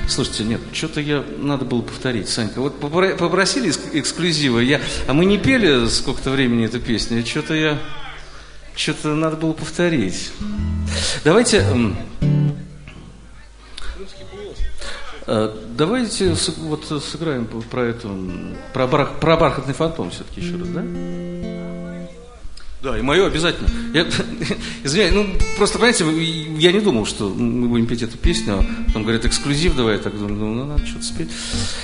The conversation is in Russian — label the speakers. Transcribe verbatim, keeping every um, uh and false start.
Speaker 1: Слушайте, нет, что-то я надо было повторить, Санька. Вот попросили эксклюзива, я, а мы не пели сколько-то времени эту песню, что-то я, что-то надо было повторить. Давайте, давайте вот сыграем про эту, про, бар, про бархатный фантом все-таки еще раз, да? Да, и мое обязательно. Я, извиняюсь, ну, просто, понимаете, я не думал, что мы будем петь эту песню, а потом говорят, эксклюзив давай, я так думаю, ну, надо что-то спеть.